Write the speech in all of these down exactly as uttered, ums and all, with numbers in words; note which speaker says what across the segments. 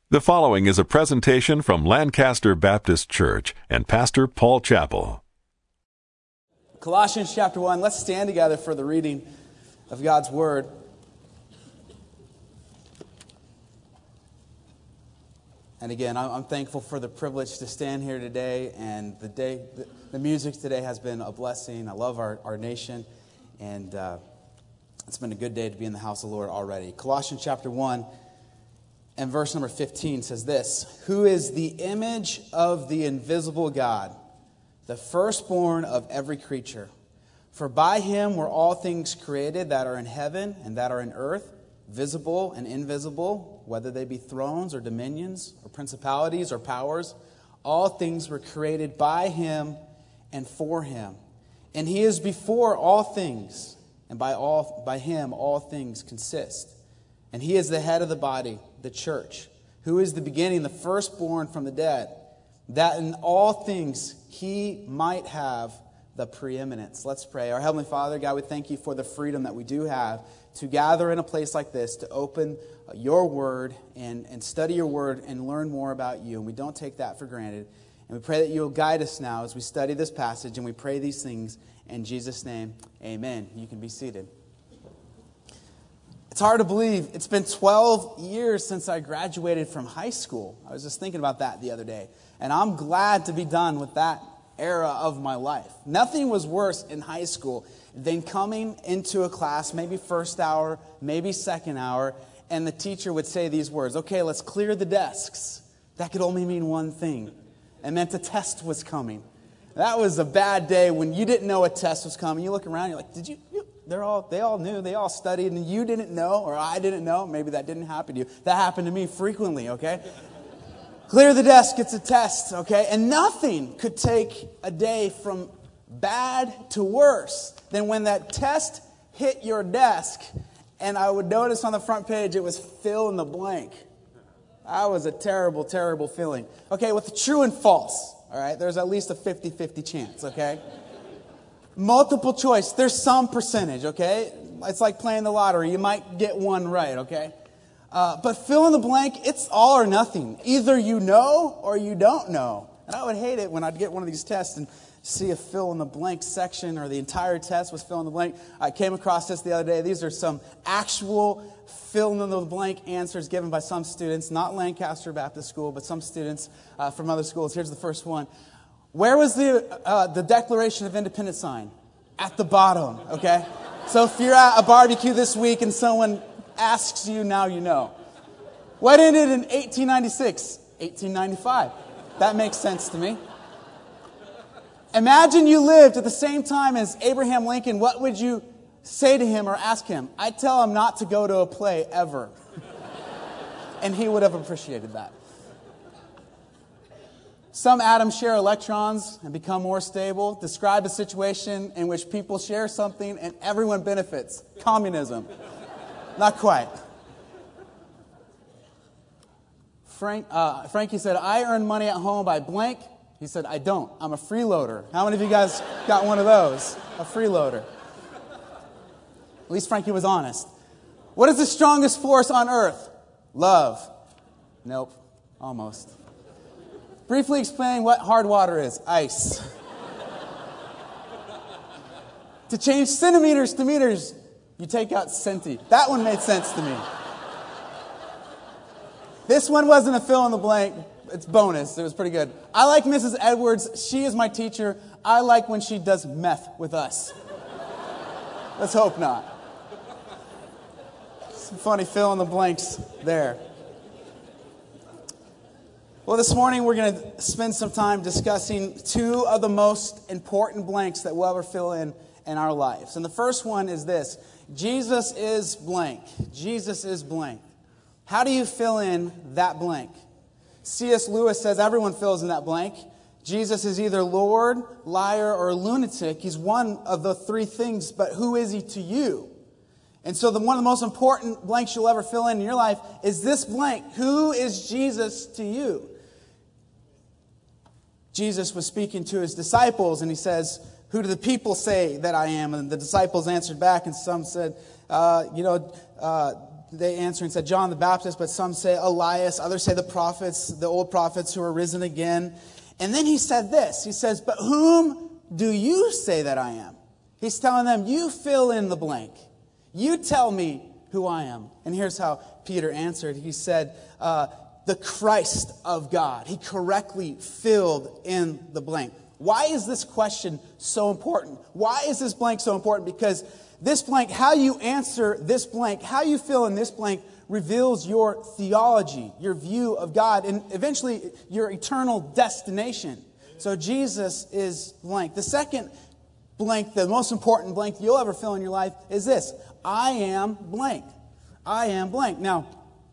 Speaker 1: The following is a presentation from Lancaster Baptist Church and Pastor Paul Chappell.
Speaker 2: Colossians chapter one, let's stand together for the reading of God's Word. And again, I'm thankful for the privilege to stand here today, and the day, the, the music today has been a blessing. I love our, our nation, and uh, it's been a good day to be in the house of the Lord already. Colossians chapter one, and verse number fifteen says this: "Who is the image of the invisible God, the firstborn of every creature. For by him were all things created that are in heaven and that are in earth, visible and invisible, whether they be thrones or dominions or principalities or powers. All things were created by him and for him. And he is before all things, and by all by him all things consist. And he is the head of the body, the church, who is the beginning, the firstborn from the dead, that in all things he might have the preeminence." Let's pray. Our Heavenly Father, God, we thank you for the freedom that we do have to gather in a place like this, to open your word and, and study your word and learn more about you. And we don't take that for granted. And we pray that you will guide us now as we study this passage, and we pray these things in Jesus' name. Amen. You can be seated. It's hard to believe it's been twelve years since I graduated from high school. I was just thinking about that the other day. And I'm glad to be done with that era of my life. Nothing was worse in high school than coming into a class, maybe first hour, maybe second hour, and the teacher would say these words: "Okay, let's clear the desks." That could only mean one thing. It meant a test was coming. That was a bad day when you didn't know a test was coming. You look around, you're like, did you... you They're all, they all knew, they all studied, and you didn't know, or I didn't know. Maybe that didn't happen to you. That happened to me frequently, okay? Clear the desk, it's a test, okay? And nothing could take a day from bad to worse than when that test hit your desk, and I would notice on the front page it was fill in the blank. That was a terrible, terrible feeling. Okay, with the true and false, all right? There's at least a fifty-fifty chance, okay? Multiple choice. There's some percentage, okay? It's like playing the lottery. You might get one right, okay? Uh, but fill in the blank, it's all or nothing. Either you know or you don't know. And I would hate it when I'd get one of these tests and see a fill in the blank section, or the entire test was fill in the blank. I came across this the other day. These are some actual fill in the blank answers given by some students, not Lancaster Baptist School, but some students uh, from other schools. Here's the first one. Where was the uh, the Declaration of Independence sign? At the bottom, okay? So if you're at a barbecue this week and someone asks you, now you know. What ended in eighteen ninety-six? eighteen ninety-five. That makes sense to me. Imagine you lived at the same time as Abraham Lincoln. What would you say to him or ask him? I'd tell him not to go to a play ever. And he would have appreciated that. Some atoms share electrons and become more stable. Describe a situation in which people share something and everyone benefits. Communism. Not quite. Frank, uh, Frankie said, "I earn money at home by blank." He said, "I don't. I'm a freeloader." How many of you guys got one of those? A freeloader. At least Frankie was honest. What is the strongest force on earth? Love. Nope. Almost. Briefly explain what hard water is. Ice. To change centimeters to meters, you take out centi. That one made sense to me. This one wasn't a fill in the blank. It's bonus. It was pretty good. I like Missus Edwards. She is my teacher. I like when she does meth with us. Let's hope not. Some funny fill in the blanks there. Well, this morning we're going to spend some time discussing two of the most important blanks that we'll ever fill in in our lives. And the first one is this: Jesus is blank. Jesus is blank. How do you fill in that blank? C S Lewis says everyone fills in that blank. Jesus is either Lord, liar, or lunatic. He's one of the three things, but who is he to you? And so the one of the most important blanks you'll ever fill in in your life is this blank. Who is Jesus to you? Jesus was speaking to his disciples, and he says, "Who do the people say that I am?" And the disciples answered back, and some said, uh, you know, uh, they answered and said, John the Baptist, but some say Elias, others say the prophets, the old prophets who are risen again. And then he said this, he says, but whom do you say that I am? He's telling them, you fill in the blank. You tell me who I am. And here's how Peter answered. He said, uh, the Christ of God. He correctly filled in the blank. Why is this question so important? Why is this blank so important? Because this blank, how you answer this blank, how you fill in this blank reveals your theology, your view of God, and eventually your eternal destination. So Jesus is blank. The second blank, the most important blank you'll ever fill in your life is this. I am blank. I am blank. Now,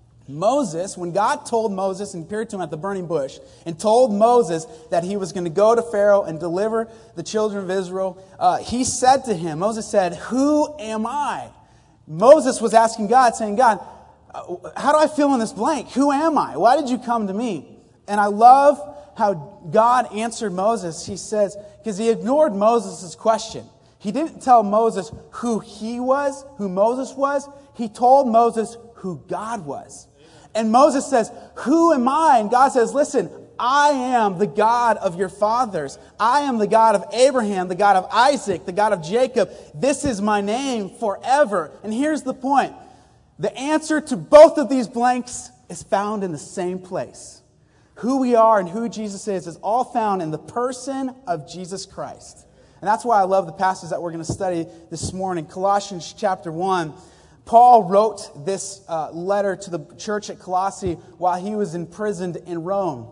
Speaker 2: Moses, when God told Moses and appeared to him at the burning bush and told Moses that he was going to go to Pharaoh and deliver the children of Israel, uh, he said to him, Moses said, who am I? Moses was asking God, saying, God, how do I fill in this blank? Who am I? Why did you come to me? And I love how God answered Moses. He says, because he ignored Moses' question. He didn't tell Moses who he was, who Moses was. He told Moses who God was. And Moses says, who am I? And God says, listen, I am the God of your fathers. I am the God of Abraham, the God of Isaac, the God of Jacob. This is my name forever. And here's the point. The answer to both of these blanks is found in the same place. Who we are and who Jesus is is all found in the person of Jesus Christ. And that's why I love the passage that we're going to study this morning. Colossians chapter one. Paul wrote this uh, letter to the church at Colossae while he was imprisoned in Rome.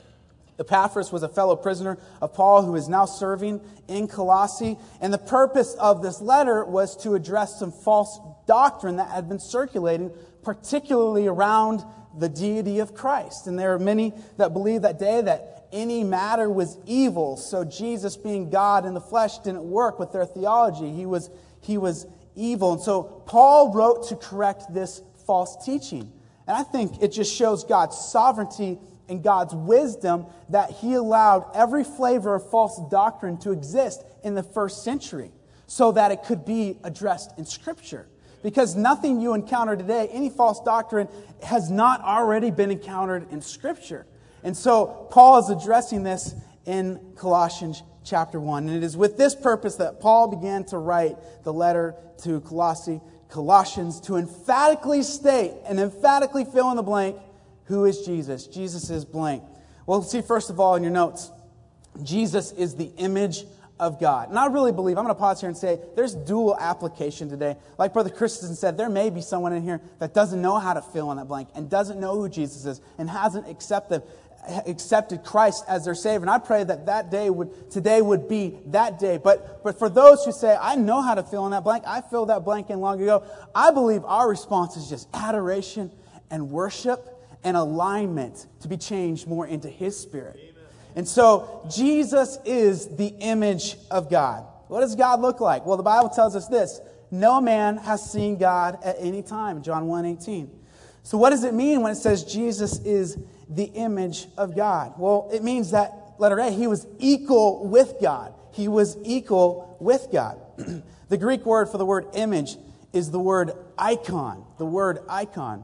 Speaker 2: Epaphras was a fellow prisoner of Paul who is now serving in Colossae. And the purpose of this letter was to address some false doctrine that had been circulating, particularly around the deity of Christ. And there are many that believed that day that any matter was evil. So Jesus, being God in the flesh, didn't work with their theology. He was, he was evil. And so Paul wrote to correct this false teaching. And I think it just shows God's sovereignty and God's wisdom that he allowed every flavor of false doctrine to exist in the first century so that it could be addressed in Scripture. Because nothing you encounter today, any false doctrine, has not already been encountered in Scripture. And so Paul is addressing this in Colossians chapter one. And it is with this purpose that Paul began to write the letter to Colossae, Colossians to emphatically state and emphatically fill in the blank, who is Jesus? Jesus is blank. Well, see, first of all, in your notes, Jesus is the image of God. And I really believe, I'm going to pause here and say, there's dual application today. Like Brother Christensen said, there may be someone in here that doesn't know how to fill in that blank and doesn't know who Jesus is and hasn't accepted accepted Christ as their Savior. And I pray that that day would, today would be that day. But, but for those who say, I know how to fill in that blank, I filled that blank in long ago, I believe our response is just adoration and worship and alignment to be changed more into His Spirit. Amen. And so, Jesus is the image of God. What does God look like? Well, the Bible tells us this. No man has seen God at any time, John one eighteen. So what does it mean when it says Jesus is the image of God? Well, it means that, letter A, He was equal with God. He was equal with God. The Greek word for the word image is the word icon. The word icon.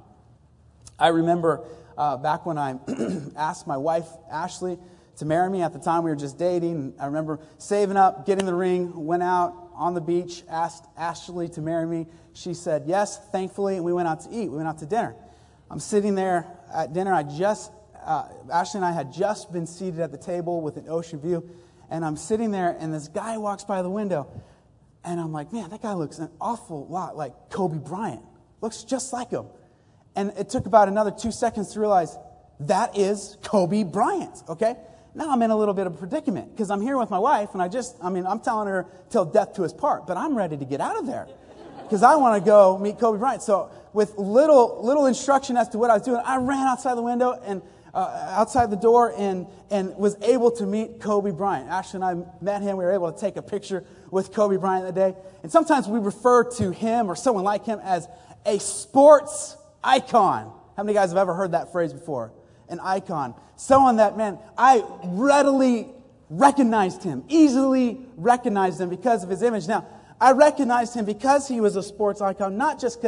Speaker 2: I remember uh, back when I asked my wife, Ashley, to marry me. At the time, we were just dating. I remember saving up, getting the ring, went out on the beach, asked Ashley to marry me. She said yes, thankfully, and we went out to eat. We went out to dinner. I'm sitting there at dinner. I just, uh, Ashley and I had just been seated at the table with an ocean view, and I'm sitting there, and this guy walks by the window, and I'm like, man, that guy looks an awful lot like Kobe Bryant. Looks just like him. And it took about another two seconds to realize that is Kobe Bryant, okay? Now I'm in a little bit of a predicament because I'm here with my wife, and I just, I mean, I'm telling her till death to us part, but I'm ready to get out of there because I want to go meet Kobe Bryant. So with little little instruction as to what I was doing, I ran outside the window and uh, outside the door and and was able to meet Kobe Bryant. Ashley and I met him. We were able to take a picture with Kobe Bryant that day. And sometimes we refer to him or someone like him as a sports icon. How many guys have ever heard that phrase before? An icon. Someone that, man, I readily recognized him, easily recognized him because of his image. Now, I recognized him because he was a sports icon, not just because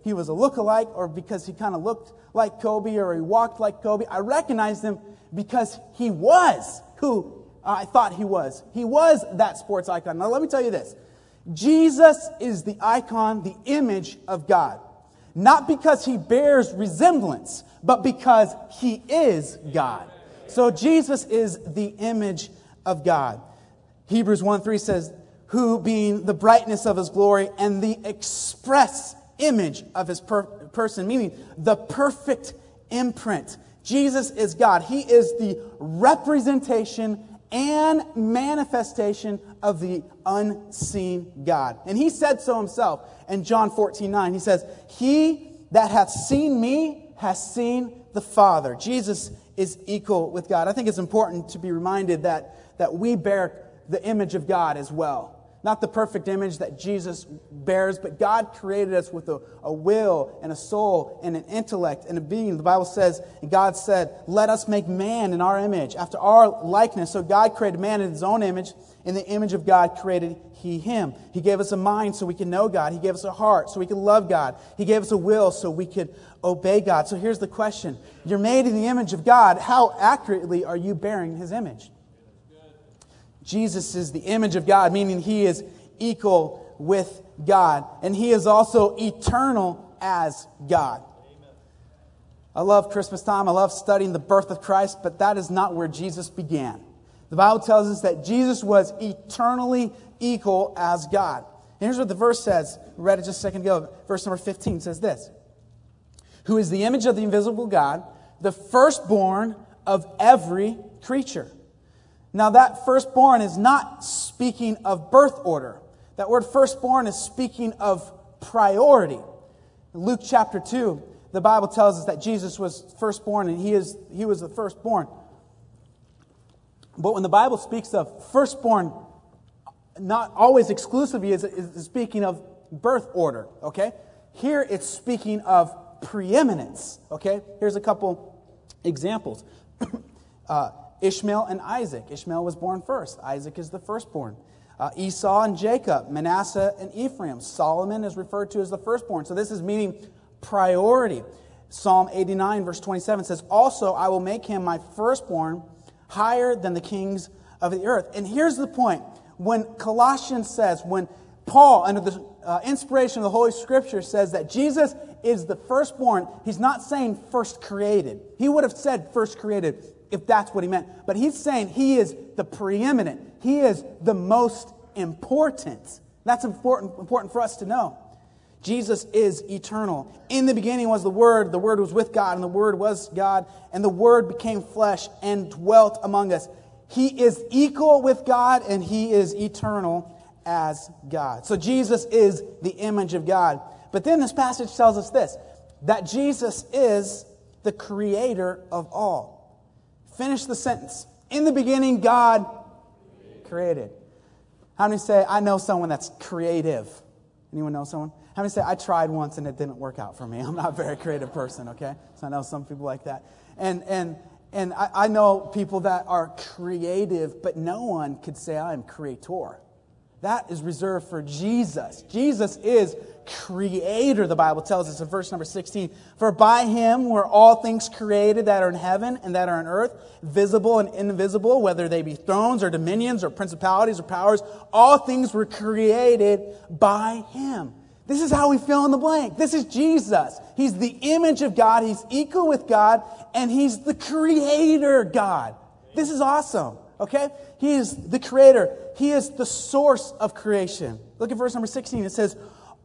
Speaker 2: he was a lookalike or because he kind of looked like Kobe or he walked like Kobe. I recognized him because he was who I thought he was. He was that sports icon. Now let me tell you this. Jesus is the icon, the image of God. Not because he bears resemblance, but because he is God. So Jesus is the image of God. Hebrews one three says, who being the brightness of his glory and the express image of his per- person, meaning the perfect imprint. Jesus is God. He is the representation and manifestation of the unseen God. And he said so himself in John fourteen nine. He says, he that hath seen me has seen the Father. Jesus is equal with God. I think it's important to be reminded that, that we bear the image of God as well. Not the perfect image that Jesus bears, but God created us with a, a will and a soul and an intellect and a being. The Bible says, and God said, let us make man in our image, after our likeness. So God created man in his own image. In the image of God created he him. He gave us a mind so we can know God. He gave us a heart so we can love God. He gave us a will so we could obey God. So here's the question. You're made in the image of God. How accurately are you bearing his image? Jesus is the image of God, meaning he is equal with God. And he is also eternal as God. Amen. I love Christmas time. I love studying the birth of Christ, but that is not where Jesus began. The Bible tells us that Jesus was eternally equal as God. And here's what the verse says. We read it just a second ago. Verse number fifteen says this. Who is the image of the invisible God, the firstborn of every creature. Now that firstborn is not speaking of birth order. That word firstborn is speaking of priority. In Luke chapter two, the Bible tells us that Jesus was firstborn and he is he was the firstborn. But when the Bible speaks of firstborn, not always exclusively is, is speaking of birth order, okay? Here it's speaking of preeminence, okay? Here's a couple examples. uh, Ishmael and Isaac. Ishmael was born first. Isaac is the firstborn. Uh, Esau and Jacob. Manasseh and Ephraim. Solomon is referred to as the firstborn. So this is meaning priority. Psalm eighty-nine verse twenty-seven says, also I will make him my firstborn higher than the kings of the earth. And here's the point. When Colossians says, when Paul, under the uh, inspiration of the Holy Scripture, says that Jesus is the firstborn, he's not saying first created. He would have said first created if that's what he meant. But he's saying he is the preeminent. He is the most important. That's important, important for us to know. Jesus is eternal. In the beginning was the Word. The Word was with God, and the Word was God. And the Word became flesh and dwelt among us. He is equal with God, and he is eternal as God. So Jesus is the image of God. But then this passage tells us this, that Jesus is the creator of all. Finish the sentence. In the beginning, God created. How many say, I know someone that's creative? Anyone know someone? How many say, I tried once and it didn't work out for me? I'm not a very creative person, okay? So I know some people like that. And and and I, I know people that are creative, but no one could say, I am creator. That is reserved for Jesus. Jesus is creator, the Bible tells us in verse number sixteen. For by him were all things created that are in heaven and that are on earth, visible and invisible, whether they be thrones or dominions or principalities or powers. All things were created by him. This is how we fill in the blank. This is Jesus. He's the image of God. He's equal with God. And he's the creator God. This is awesome. Okay? He is the creator. He is the source of creation. Look at verse number sixteen. It says,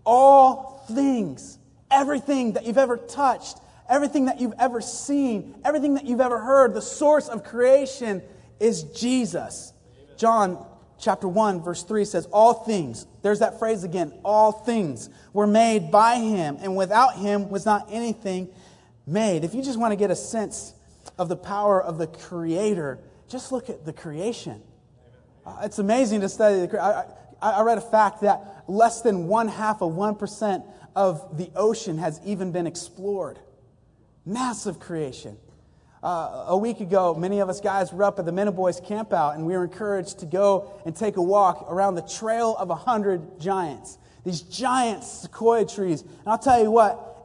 Speaker 2: all things, everything that you've ever touched, everything that you've ever seen, everything that you've ever heard, the source of creation is Jesus. John chapter one, verse three says, all things, there's that phrase again, all things were made by him, and without him was not anything made. If you just want to get a sense of the power of the Creator, just look at the creation. Uh, it's amazing to study the I, I, I read a fact that less than one half of one percent of the ocean has even been explored. Massive creation. Uh, a week ago, many of us guys were up at the Men and Boys camp out, and we were encouraged to go and take a walk around the Trail of a Hundred Giants. These giant sequoia trees. And I'll tell you what,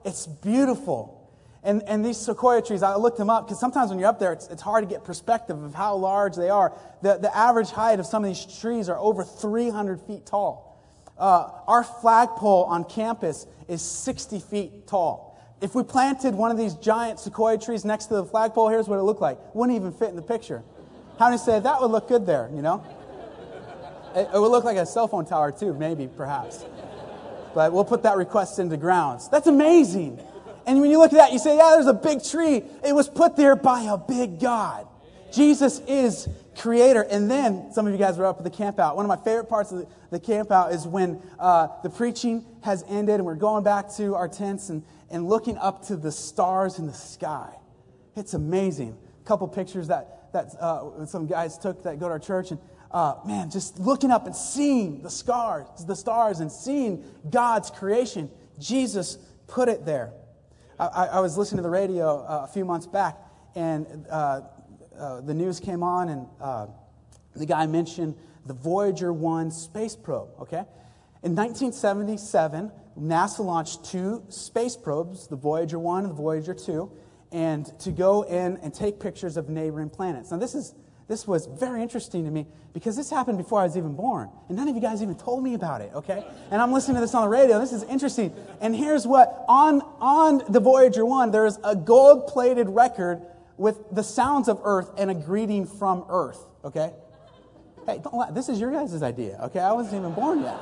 Speaker 2: It's beautiful. And, and these sequoia trees, I looked them up because sometimes when you're up there, it's, it's hard to get perspective of how large they are. The, the average height of some of these trees are over three hundred feet tall. Uh, our flagpole on campus is sixty feet tall. If we planted one of these giant sequoia trees next to the flagpole, here's what it looked like. It wouldn't even fit in the picture. How many said that would look good there, you know? It, it would look like a cell phone tower too, maybe, perhaps. But we'll put that request into grounds. That's amazing. And when you look at that, you say, yeah, there's a big tree. It was put there by a big God. Jesus is creator. And then, some of you guys were up at the camp out. One of my favorite parts of the, the camp out is when uh, the preaching has ended and we're going back to our tents and, and looking up to the stars in the sky. It's amazing. A couple pictures that, that uh, some guys took that go to our church. And uh, man, just looking up and seeing the stars, the stars and seeing God's creation. Jesus put it there. I, I was listening to the radio uh, a few months back, and uh, uh, the news came on, and uh, the guy mentioned the Voyager one space probe, okay? In nineteen seventy-seven, NASA launched two space probes, the Voyager one and the Voyager two, and to go in and take pictures of neighboring planets. Now, this is this was very interesting to me because this happened before I was even born. And none of you guys even told me about it, okay? And I'm listening to this on the radio. This is interesting. And here's what, on, on the Voyager one, there's a gold-plated record with the sounds of Earth and a greeting from Earth, okay? Hey, don't laugh. This is your guys' idea, okay? I wasn't even born yet.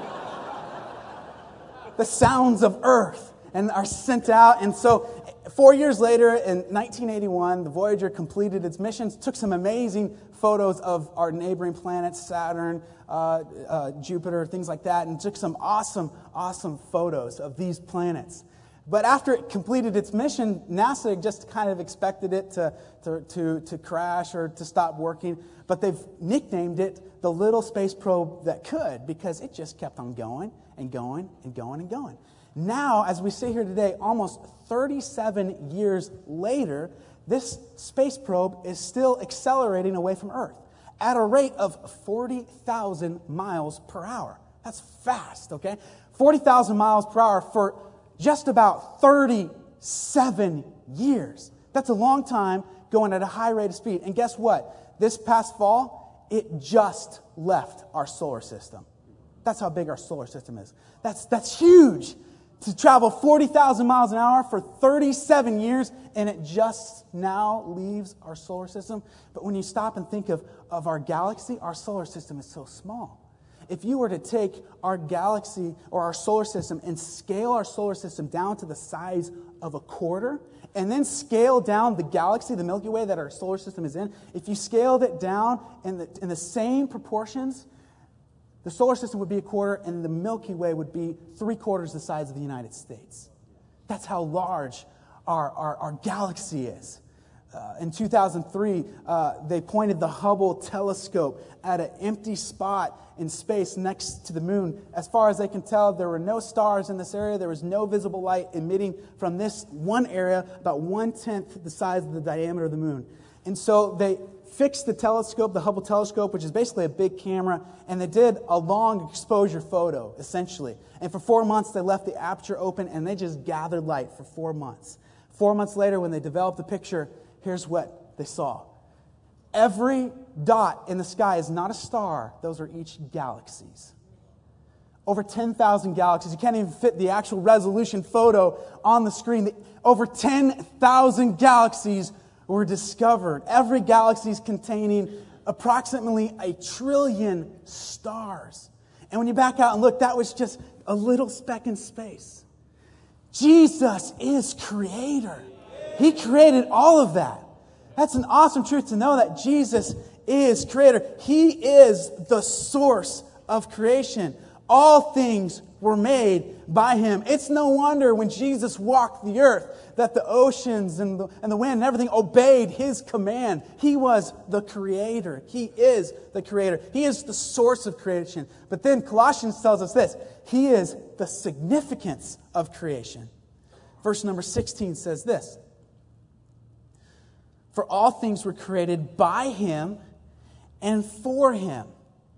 Speaker 2: The sounds of Earth and are sent out. And so four years later, in nineteen eighty-one, the Voyager completed its missions, took some amazing photos of our neighboring planets, Saturn, uh, uh, Jupiter, things like that, and took some awesome, awesome photos of these planets. But after it completed its mission, NASA just kind of expected it to, to, to, to crash or to stop working. But they've nicknamed it the little space probe that could, because it just kept on going and going and going and going. Now, as we sit here today, almost thirty-seven years later, this space probe is still accelerating away from Earth at a rate of forty thousand miles per hour. That's fast, okay? forty thousand miles per hour for just about thirty-seven years. That's a long time going at a high rate of speed. And guess what? This past fall, it just left our solar system. That's how big our solar system is. That's, that's huge. To travel forty thousand miles an hour for thirty-seven years, and it just now leaves our solar system. But when you stop and think of, of our galaxy, our solar system is so small. If you were to take our galaxy or our solar system and scale our solar system down to the size of a quarter, and then scale down the galaxy, the Milky Way that our solar system is in, if you scaled it down in the, in the same proportions, the solar system would be a quarter, and the Milky Way would be three quarters the size of the United States. That's how large our, our, our galaxy is. Uh, in two thousand three, uh, they pointed the Hubble telescope at an empty spot in space next to the moon. As far as they can tell, there were no stars in this area. There was no visible light emitting from this one area, about one-tenth the size of the diameter of the moon. And so they fixed the telescope, the Hubble telescope, which is basically a big camera, and they did a long exposure photo, essentially. And for four months, they left the aperture open, and they just gathered light for four months. Four months later, when they developed the picture, here's what they saw. Every dot in the sky is not a star. Those are each galaxies. Over ten thousand galaxies. You can't even fit the actual resolution photo on the screen. Over ten thousand galaxies were discovered. Every galaxy is containing approximately a trillion stars. And when you back out and look, that was just a little speck in space. Jesus is creator. He created all of that. That's an awesome truth to know, that Jesus is creator. He is the source of creation. All things were made by Him. It's no wonder when Jesus walked the earth that the oceans and the, and the wind and everything obeyed His command. He was the creator. He is the creator. He is the source of creation. But then Colossians tells us this: He is the significance of creation. Verse number sixteen says this: For all things were created by Him and for Him.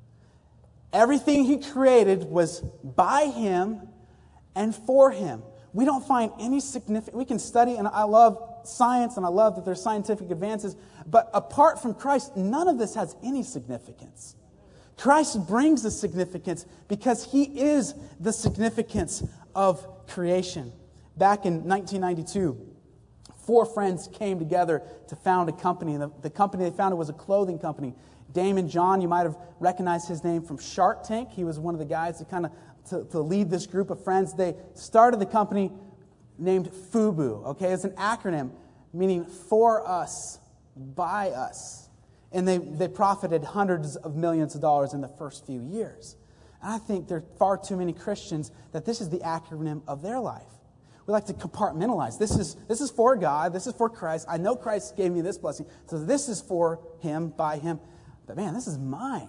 Speaker 2: Everything He created was by Him and for Him. we don't find any significant, we can study, and I love science, and I love that there's scientific advances, but apart from Christ, none of this has any significance. Christ brings the significance because he is the significance of creation. Back in nineteen ninety-two, four friends came together to found a company. And the, the company they founded was a clothing company. Damon John, you might have recognized his name from Shark Tank. He was one of the guys that kind of to, to lead this group of friends. They started the company named FUBU. Okay, it's an acronym meaning for us, by us. And they, they profited hundreds of millions of dollars in the first few years. And I think there are far too many Christians that this is the acronym of their life. We like to compartmentalize. This is, this is for God. This is for Christ. I know Christ gave me this blessing. So this is for him, by him. But man, this is mine.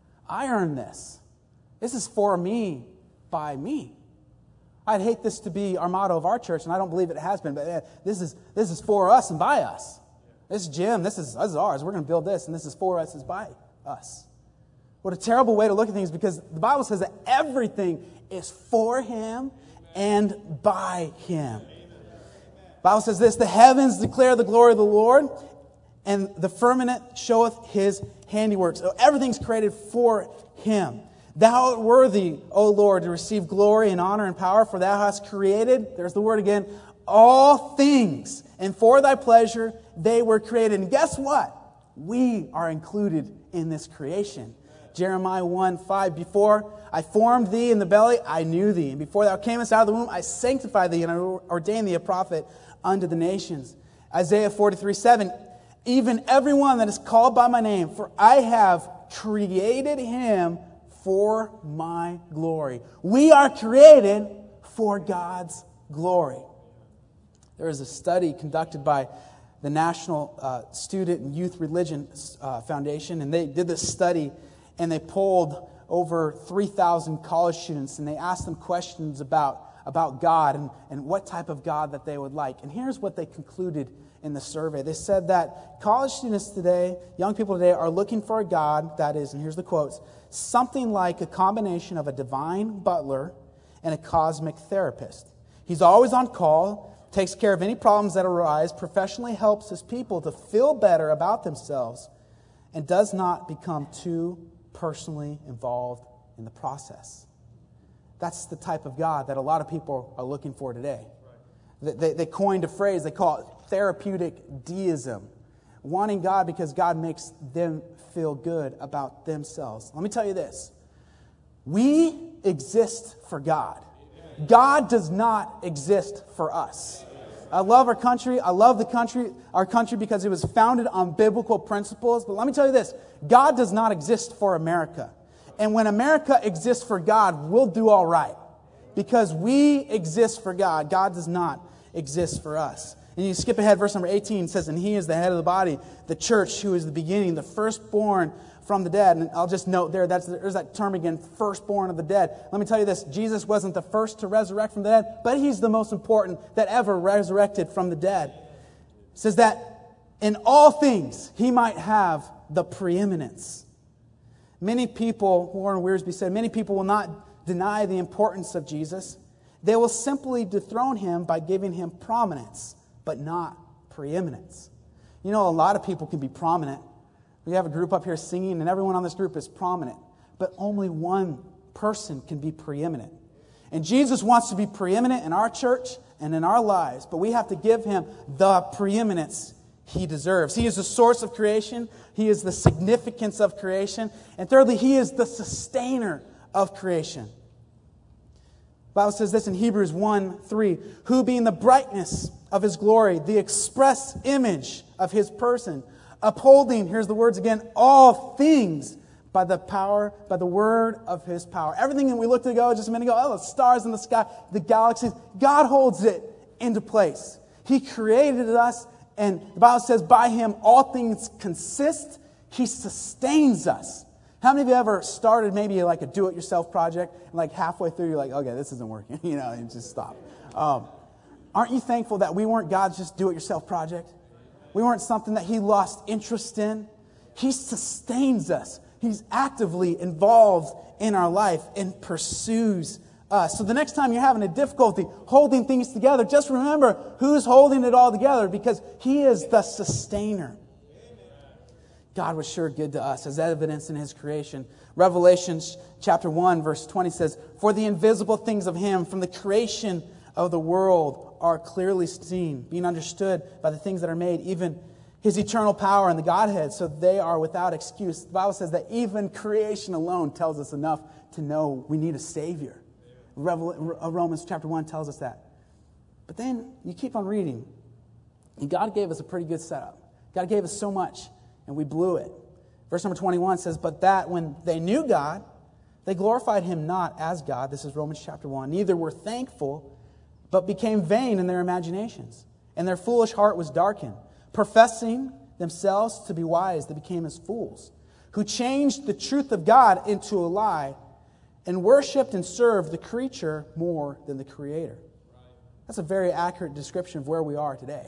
Speaker 2: I earned this. This is for me, by me. I'd hate this to be our motto of our church, and I don't believe it has been, but man, this is, this is for us and by us. This is Jim. This is, this is ours. We're going to build this, and this is for us, is by us. What a terrible way to look at things, because the Bible says that everything is for him and by him. The Bible says this, the heavens declare the glory of the Lord, and the firmament showeth his handiwork. So everything's created for him. Thou art worthy, O Lord, to receive glory and honor and power, for thou hast created, there's the word again, all things, and for thy pleasure they were created. And guess what? We are included in this creation. Jeremiah one five, before I formed thee in the belly, I knew thee. And before thou camest out of the womb, I sanctified thee, and I ordained thee a prophet unto the nations. Isaiah forty-three seven, even everyone that is called by my name, for I have created him for my glory. We are created for God's glory. There is a study conducted by the National uh, Student and Youth Religion uh, Foundation, and they did this study, and they polled over three thousand college students, and they asked them questions about, about God and, and what type of God that they would like. And here's what they concluded in the survey. They said that college students today, young people today, are looking for a God that is, and here's the quotes, something like a combination of a divine butler and a cosmic therapist. He's always on call, takes care of any problems that arise, professionally helps his people to feel better about themselves, and does not become too personally involved in the process. That's the type of God that a lot of people are looking for today. Right. They, they coined a phrase, they call it therapeutic deism. Wanting God because God makes them feel good about themselves. Let me tell you this. We exist for God. God does not exist for us. I love our country. I love the country, our country because it was founded on biblical principles. But let me tell you this. God does not exist for America. And when America exists for God, we'll do all right. Because we exist for God. God does not exist for us. And you skip ahead, verse number eighteen says, and he is the head of the body, the church, who is the beginning, the firstborn from the dead. And I'll just note there, that's, there's that term again, firstborn of the dead. Let me tell you this, Jesus wasn't the first to resurrect from the dead, but he's the most important that ever resurrected from the dead. It says that in all things he might have the preeminence. Many people, Warren Wiersbe said, many people will not deny the importance of Jesus. They will simply dethrone him by giving him prominence, but not preeminence. You know, a lot of people can be prominent. We have a group up here singing, and everyone on this group is prominent. But only one person can be preeminent. And Jesus wants to be preeminent in our church and in our lives, but we have to give him the preeminence he deserves. He is the source of creation. He is the significance of creation. And thirdly, he is the sustainer of creation. The Bible says this in Hebrews one three, who being the brightness of his glory, the express image of his person, upholding, here's the words again, all things by the power, by the word of his power. Everything that we looked ago just a minute ago, oh, the stars in the sky, the galaxies, God holds it into place. He created us, and the Bible says by him all things consist. He sustains us. How many of you ever started maybe like a do-it-yourself project, and like halfway through you're like, okay, this isn't working, you know, and just stop. Um, aren't you thankful that we weren't God's just do-it-yourself project? We weren't something that he lost interest in. He sustains us. He's actively involved in our life and pursues us. So the next time you're having a difficulty holding things together, just remember who's holding it all together, because He is the sustainer. God was sure good to us, as evidenced in His creation. Revelation chapter one, verse twenty says, "For the invisible things of Him from the creation of the world are clearly seen, being understood by the things that are made, even His eternal power and the Godhead, so they are without excuse." The Bible says that even creation alone tells us enough to know we need a Savior. Revel- Romans chapter one tells us that. But then you keep on reading, and God gave us a pretty good setup. God gave us so much, and we blew it. Verse number twenty-one says, "But that when they knew God, they glorified Him not as God." This is Romans chapter one. "Neither were thankful, but became vain in their imaginations. And their foolish heart was darkened. Professing themselves to be wise, they became as fools, who changed the truth of God into a lie, and worshipped and served the creature more than the Creator." That's a very accurate description of where we are today.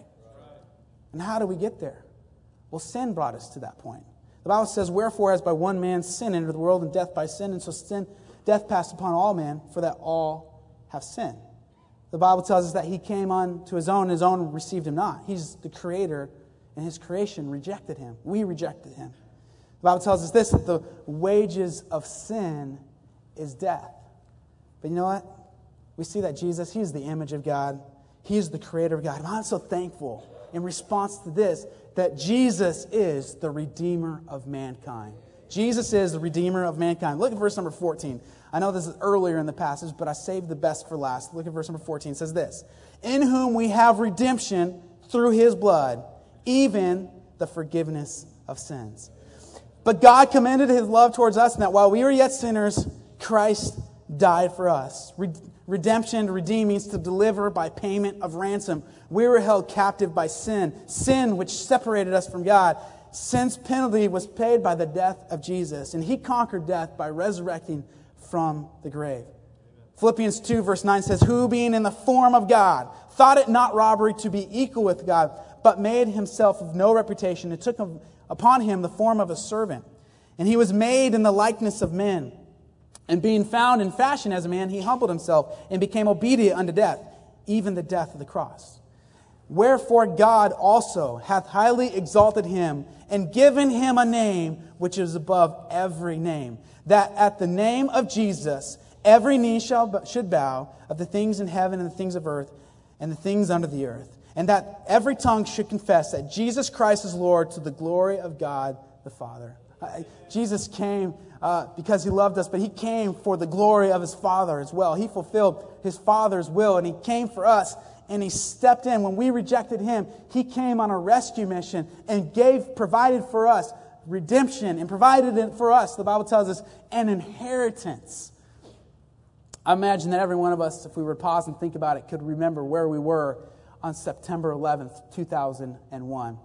Speaker 2: And how do we get there? Well, sin brought us to that point. The Bible says, "Wherefore, as by one man sin entered the world, and death by sin, and so sin, death passed upon all men, for that all have sinned." The Bible tells us that He came unto His own, and His own received Him not. He's the Creator, and His creation rejected Him. We rejected Him. The Bible tells us this, that the wages of sin is death. But you know what? We see that Jesus, He is the image of God. He is the Creator of God. And I'm so thankful in response to this that Jesus is the Redeemer of mankind. Jesus is the Redeemer of mankind. Look at verse number fourteen. I know this is earlier in the passage, but I saved the best for last. Look at verse number fourteen. It says this, "In whom we have redemption through His blood, even the forgiveness of sins. But God commended His love towards us, in that while we were yet sinners, Christ died for us." Redemption, redeem, means to deliver by payment of ransom. We were held captive by sin. Sin which separated us from God. Sin's penalty was paid by the death of Jesus. And He conquered death by resurrecting from the grave. Philippians two verse nine says, "Who being in the form of God, thought it not robbery to be equal with God, but made Himself of no reputation, and took upon Him the form of a servant. And He was made in the likeness of men. And being found in fashion as a man, He humbled Himself and became obedient unto death, even the death of the cross. Wherefore God also hath highly exalted Him, and given Him a name which is above every name, that at the name of Jesus every knee shall should bow, of the things in heaven and the things of earth and the things under the earth, and that every tongue should confess that Jesus Christ is Lord, to the glory of God the Father." Uh, Jesus came uh, because He loved us, but He came for the glory of His Father as well. He fulfilled His Father's will, and He came for us, and He stepped in. When we rejected Him, He came on a rescue mission and gave, provided for us redemption, and provided it for us, the Bible tells us, an inheritance. I imagine that every one of us, if we were to pause and think about it, could remember where we were on September eleventh, two thousand one.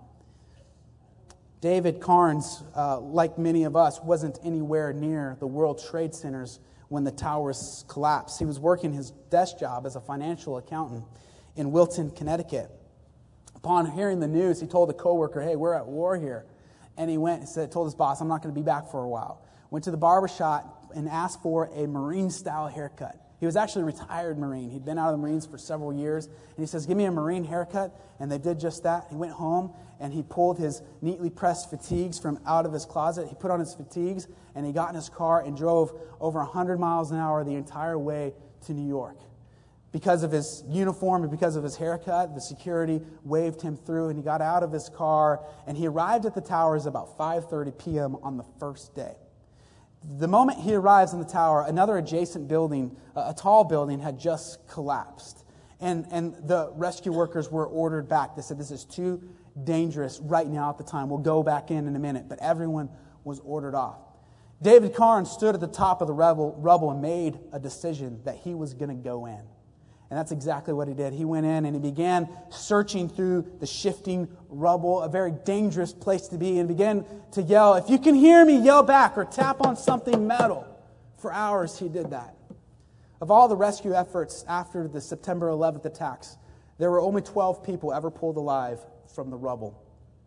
Speaker 2: David Carnes, uh, like many of us, wasn't anywhere near the World Trade Centers when the towers collapsed. He was working his desk job as a financial accountant in Wilton, Connecticut. Upon hearing the news, he told a coworker, "Hey, we're at war here." And he went and said, told his boss, "I'm not going to be back for a while." Went to the barbershop and asked for a Marine-style haircut. He was actually a retired Marine. He'd been out of the Marines for several years. And he says, "Give me a Marine haircut." And they did just that. He went home and he pulled his neatly pressed fatigues from out of his closet. He put on his fatigues and he got in his car and drove over one hundred miles an hour the entire way to New York. Because of his uniform and because of his haircut, the security waved him through, and he got out of his car, and he arrived at the towers about five thirty p.m. on the first day. The moment he arrives in the tower, another adjacent building, a tall building, had just collapsed. And, and the rescue workers were ordered back. They said, "This is too dangerous right now at the time. We'll go back in in a minute." But everyone was ordered off. David Carnes stood at the top of the rubble, rubble and made a decision that he was going to go in. And that's exactly what he did. He went in and he began searching through the shifting rubble, a very dangerous place to be, and began to yell, "If you can hear me, yell back or tap on something metal." For hours he did that. Of all the rescue efforts after the September eleventh attacks, there were only twelve people ever pulled alive from the rubble.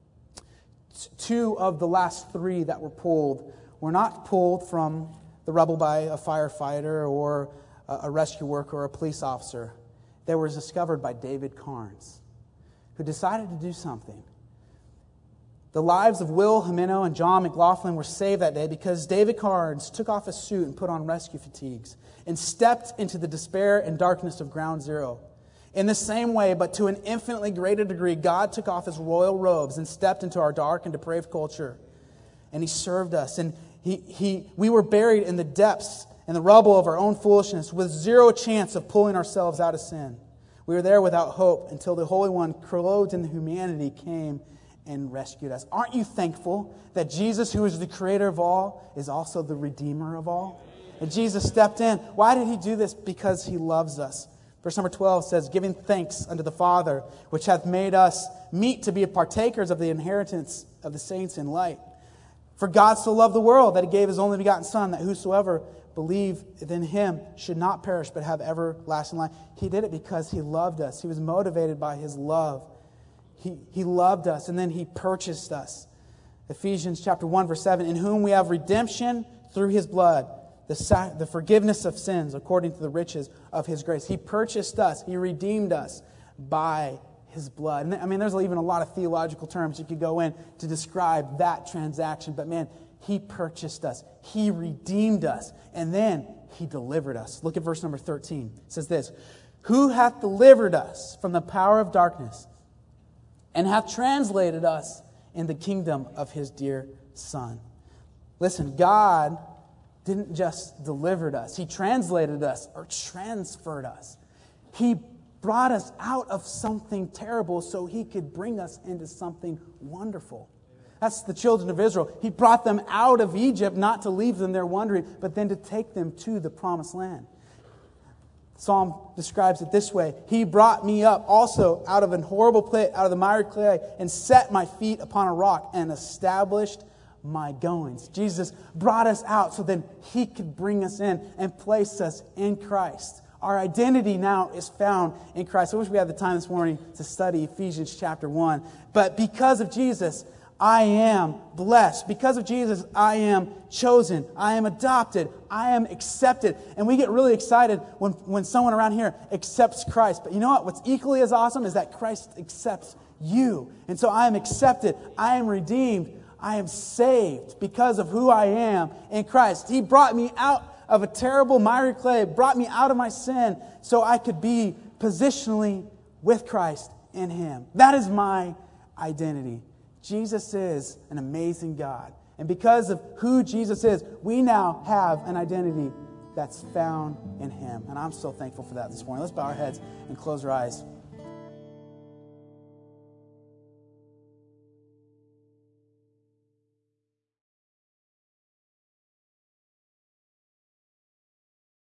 Speaker 2: Two of the last three that were pulled were not pulled from the rubble by a firefighter or a, a rescue worker or a police officer. They were discovered by David Carnes, who decided to do something. The lives of Will Jimeno and John McLaughlin were saved that day because David Carnes took off his suit and put on rescue fatigues and stepped into the despair and darkness of ground zero. In the same way, but to an infinitely greater degree, God took off his royal robes and stepped into our dark and depraved culture. And he served us. And he, he, we were buried in the depths and the rubble of our own foolishness with zero chance of pulling ourselves out of sin. We were there without hope until the Holy One, clothed in humanity, came and rescued us. Aren't you thankful that Jesus, who is the creator of all, is also the redeemer of all? And Jesus stepped in. Why did he do this? Because he loves us. Verse number twelve says, giving thanks unto the Father, which hath made us meet to be partakers of the inheritance of the saints in light. For God so loved the world that he gave his only begotten Son, that whosoever believe in him should not perish but have everlasting life. He did it because he loved us. He was motivated by his love. He, he loved us, and then he purchased us. Ephesians chapter one, verse seven, in whom we have redemption through his blood, the, sac- the forgiveness of sins according to the riches of his grace. He purchased us. He redeemed us by his blood. And I mean, there's even a lot of theological terms you could go in to describe that transaction. But man, he purchased us. He redeemed us. And then he delivered us. Look at verse number thirteen. It says this, who hath delivered us from the power of darkness and hath translated us in the kingdom of his dear Son. Listen, God didn't just deliver us. He translated us or transferred us. He brought us out of something terrible so he could bring us into something wonderful. That's the children of Israel. He brought them out of Egypt, not to leave them there wandering, but then to take them to the promised land. Psalm describes it this way. He brought me up also out of an horrible pit, out of the miry clay, and set my feet upon a rock and established my goings. Jesus brought us out so then he could bring us in and place us in Christ. Our identity now is found in Christ. I wish we had the time this morning to study Ephesians chapter one. But because of Jesus, I am blessed. Because of Jesus, I am chosen. I am adopted. I am accepted. And we get really excited when, when someone around here accepts Christ. But you know what? What's equally as awesome is that Christ accepts you. And so I am accepted. I am redeemed. I am saved because of who I am in Christ. He brought me out of a terrible miry clay, brought me out of my sin so I could be positionally with Christ in him. That is my identity. Jesus is an amazing God. And because of who Jesus is, we now have an identity that's found in him. And I'm so thankful for that this morning. Let's bow our heads and close our eyes.